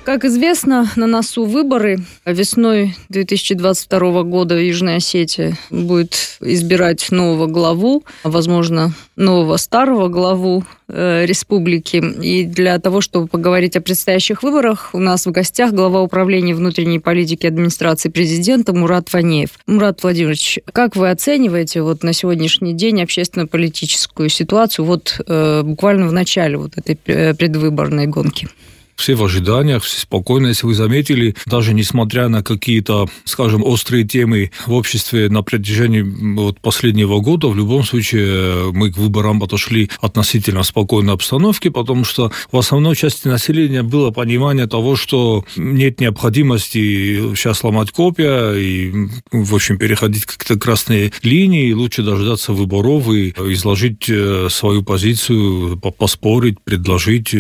Как известно, на носу выборы. Весной 2022 года Южная Осетия будет избирать нового главу, возможно, нового старого главу республики. И для того, чтобы поговорить о предстоящих выборах, у нас в гостях глава управления внутренней политики администрации президента Мурат Ванеев. Мурат Владимирович, как вы оцениваете на сегодняшний день общественно-политическую ситуацию буквально в начале этой предвыборной гонки? Все в ожиданиях, все спокойно, если вы заметили, даже несмотря на какие-то, скажем, острые темы в обществе на протяжении последнего года, в любом случае мы к выборам подошли относительно спокойной обстановке, потому что в основной части населения было понимание того, что нет необходимости сейчас ломать копья и, в общем, переходить какие-то красные линии, лучше дождаться выборов и изложить свою позицию, поспорить, предложить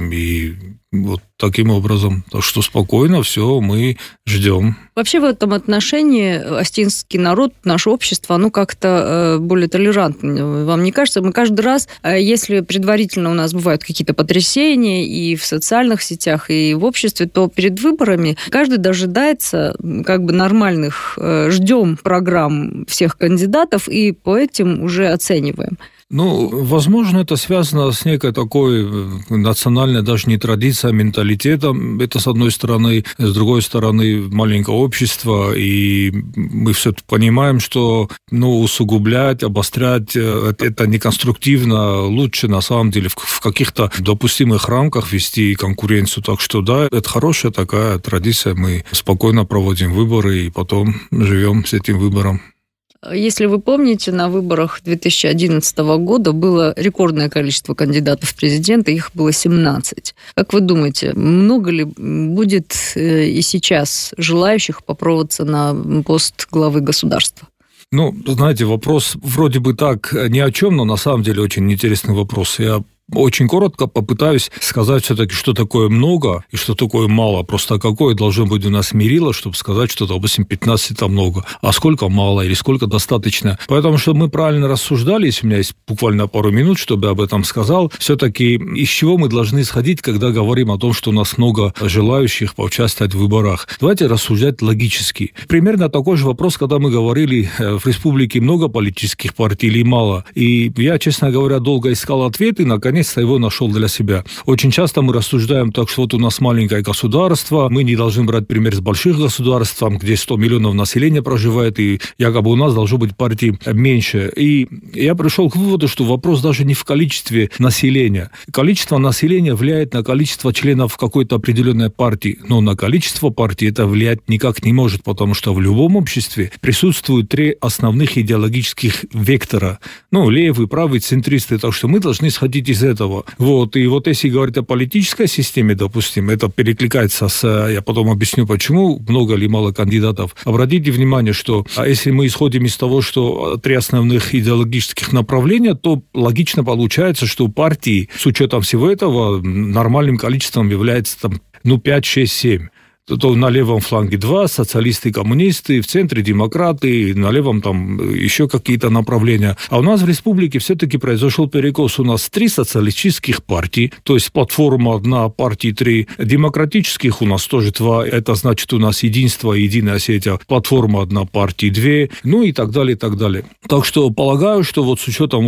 и таким образом. Так что спокойно, все, мы ждем. Вообще в этом отношении остинский народ, наше общество, оно как-то более толерантно. Вам не кажется? Мы каждый раз, если предварительно у нас бывают какие-то потрясения и в социальных сетях, и в обществе, то перед выборами каждый дожидается нормальных, ждем программ всех кандидатов и по этим уже оцениваем. Возможно, это связано с некой такой национальной, даже не традицией, а менталитетом. Это с одной стороны. С другой стороны, маленькое общество. И мы все понимаем, что усугублять, обострять, это неконструктивно. Лучше, на самом деле, в каких-то допустимых рамках вести конкуренцию. Так что, да, это хорошая такая традиция. Мы спокойно проводим выборы и потом живем с этим выбором. Если вы помните, на выборах 2011 года было рекордное количество кандидатов в президенты, их было 17. Как вы думаете, много ли будет и сейчас желающих попробоваться на пост главы государства? Знаете, вопрос вроде бы так ни о чем, но на самом деле очень интересный вопрос. Я очень коротко попытаюсь сказать все-таки, что такое много и что такое мало. Просто какое должно быть у нас мерило, чтобы сказать, что, допустим, 15 это много, а сколько мало или сколько достаточно. Поэтому, чтобы мы правильно рассуждали, если у меня есть буквально пару минут, чтобы я об этом сказал, все-таки из чего мы должны исходить, когда говорим о том, что у нас много желающих поучаствовать в выборах. Давайте рассуждать логически. Примерно такой же вопрос, когда мы говорили, в республике много политических партий или мало. И я, честно говоря, долго искал ответы, наконец-то его нашел для себя. Очень часто мы рассуждаем так, что у нас маленькое государство, мы не должны брать пример с больших государств, где 100 миллионов населения проживает, и якобы у нас должно быть партий меньше. И я пришел к выводу, что вопрос даже не в количестве населения. Количество населения влияет на количество членов какой-то определенной партии, но на количество партий это влиять никак не может, потому что в любом обществе присутствуют 3 основных идеологических вектора. Левый, правый, центристы. Так что мы должны исходить из этого. И если говорить о политической системе, допустим, это перекликается я потом объясню, почему много или мало кандидатов. Обратите внимание, что если мы исходим из того, что 3 основных идеологических направления, то логично получается, что партии с учетом всего этого нормальным количеством является 5, 6, 7. То на левом фланге 2, социалисты, коммунисты, в центре демократы, на левом еще какие-то направления. А у нас в республике все-таки произошел перекос. У нас 3 социалистических партий, то есть платформа 1, партии 3. Демократических у нас тоже 2, это значит у нас единство, Единая Осетия, платформа 1, партии 2, и так далее, и так далее. Так что полагаю, что с учетом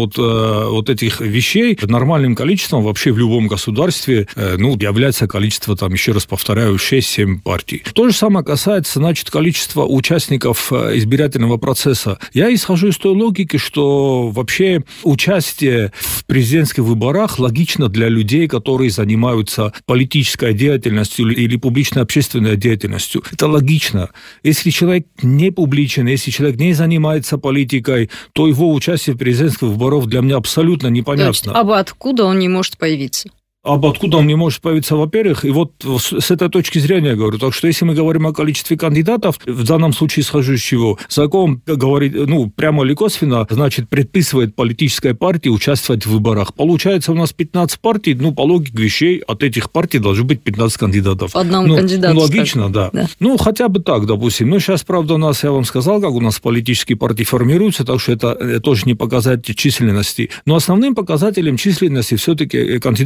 этих вещей, нормальным количеством вообще в любом государстве является количество, еще раз повторяю, 6-7 партий. То же самое касается, количества участников избирательного процесса. Я исхожу из той логики, что вообще участие в президентских выборах логично для людей, которые занимаются политической деятельностью или публичной общественной деятельностью. Это логично. Если человек не публичен, если человек не занимается политикой, то его участие в президентских выборах для меня абсолютно непонятно. Откуда он не может появиться? Откуда он не может появиться, во-первых, и с этой точки зрения я говорю. Так что, если мы говорим о количестве кандидатов, в данном случае исхожу из чего? Закон говорит, прямо или косвенно, предписывает политической партии участвовать в выборах. Получается, у нас 15 партий, по логике вещей, от этих партий должно быть 15 кандидатов. Одному кандидату. Логично, да. Хотя бы так, допустим. Сейчас, правда, я вам сказал, как у нас политические партии формируются, так что это тоже не показатель численности. Но основным показателем численности все-таки кандидаты являются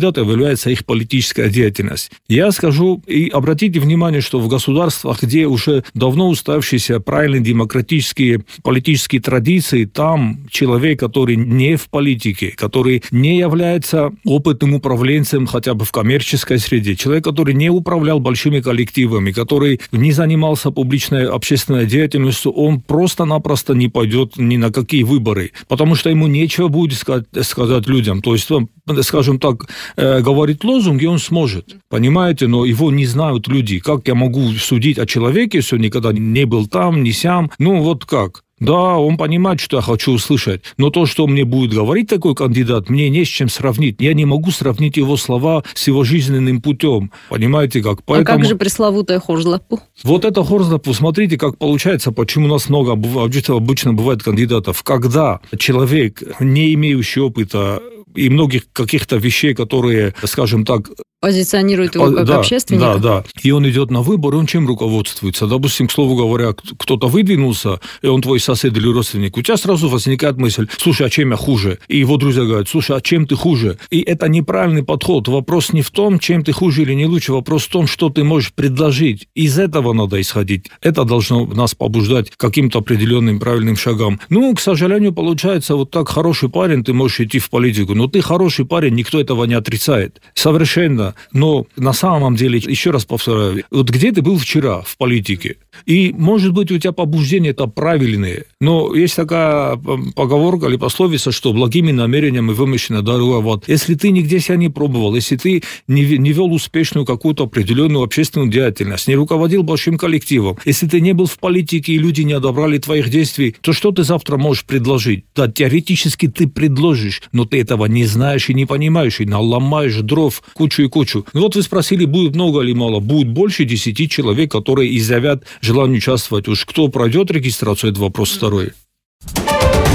является их политическая деятельность. Я скажу, и обратите внимание, что в государствах, где уже давно уставшиеся правильные демократические политические традиции, там человек, который не в политике, который не является опытным управленцем хотя бы в коммерческой среде, человек, который не управлял большими коллективами, который не занимался публичной общественной деятельностью, он просто-напросто не пойдет ни на какие выборы, потому что ему нечего будет сказать людям. То есть, скажем так, говорить лозунги он сможет, понимаете, но его не знают люди. Как я могу судить о человеке, если он никогда не был там, не сям? Ну, вот как? Да, он понимает, что я хочу услышать, но то, что мне будет говорить такой кандидат, мне не с чем сравнить. Я не могу сравнить его слова с его жизненным путем. Понимаете как? Поэтому... А как же пресловутая хорзлапу? Вот это хорзлапу, смотрите, как получается, почему у нас много обычно бывает кандидатов. Когда человек, не имеющий опыта и многих каких-то вещей, которые, скажем так... Позиционирует его как общественника? Да. И он идет на выборы, он чем руководствуется? Допустим, к слову говоря, кто-то выдвинулся, и он твой сосед или родственник, у тебя сразу возникает мысль: слушай, а чем я хуже? И его друзья говорят: слушай, а чем ты хуже? И это неправильный подход. Вопрос не в том, чем ты хуже или не лучше, вопрос в том, что ты можешь предложить. Из этого надо исходить. Это должно нас побуждать к каким-то определенным правильным шагам. Ну, к сожалению, получается вот так: хороший парень, ты можешь идти в политику, но ты хороший парень, никто этого не отрицает. Совершенно. Но на самом деле, еще раз повторяю, вот где ты был вчера в политике? И, может быть, у тебя побуждения это правильные, но есть такая поговорка или пословица, что благими намерениями вымощена дорога в ад. Если ты нигде себя не пробовал, если ты не вел успешную какую-то определенную общественную деятельность, не руководил большим коллективом, если ты не был в политике и люди не одобрали твоих действий, то что ты завтра можешь предложить? Да, теоретически ты предложишь, но ты этого не знаешь и не понимаешь, и наломаешь дров кучу и кучу. Ну вот вы спросили, будет много или мало? Будет больше 10 человек, которые изъявят желание участвовать. Уж кто пройдет регистрацию, это вопрос второй.